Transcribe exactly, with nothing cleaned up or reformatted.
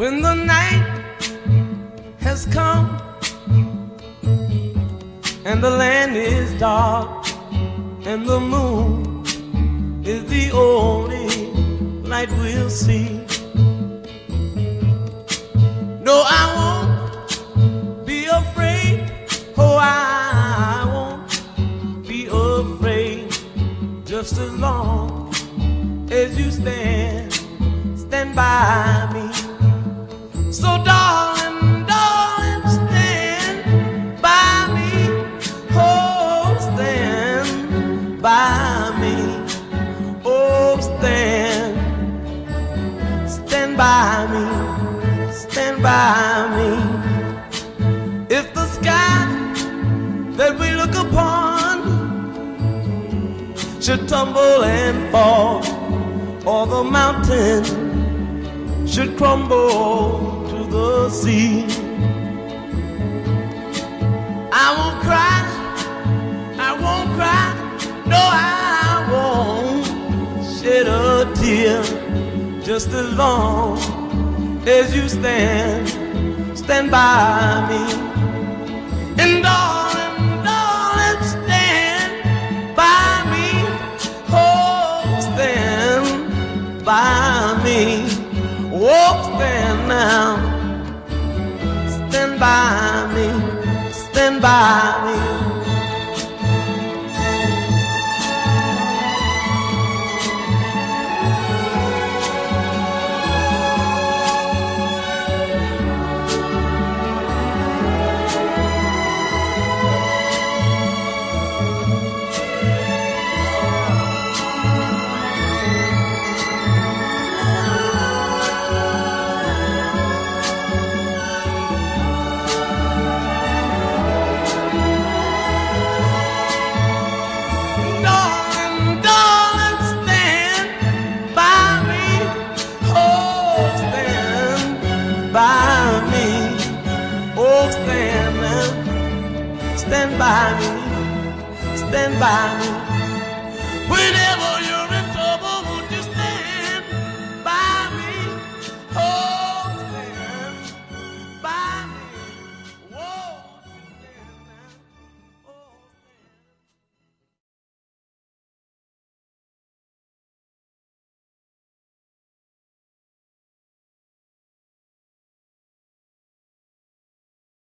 When the night has come and the land is dark and the moon is the only light we'll see. No, I won't be afraid. Oh, I won't be afraid. Just as long as you stand, stand by me. So darling, darling, stand by me. Oh, stand by me. Oh, stand, stand by me. Stand by me. If the sky that we look upon should tumble and fall, or the mountain should crumble to the sea, I won't cry, I won't cry, no, I won't shed a tear. Just as long as you stand, stand by me. And darling, darling, stand by me. Oh, stand by me. Oh, stand now. Stand by me. Stand by me. Stand by me, stand by me.